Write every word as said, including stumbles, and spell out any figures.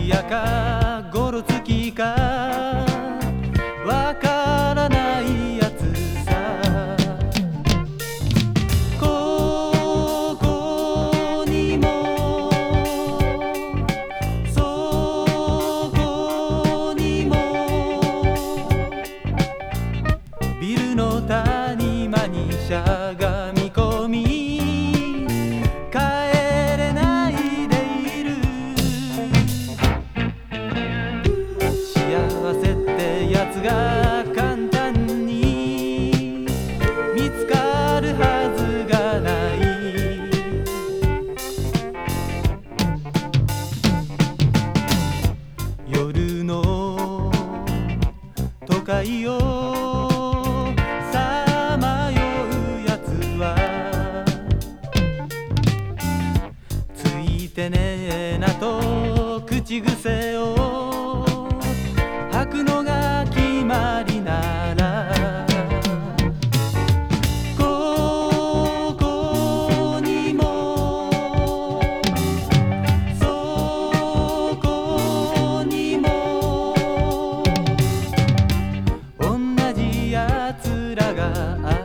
いやかゴロつきかわからないやつさ。ここにもそこにもビルの谷間にしゃがみ込み帰れないでいる。幸せってやつが簡単に見つかるはずがない。夜の都会をさまようやつはついてねえなと口癖を吐くのが決まりなら、ここにもそこにも同じやつらが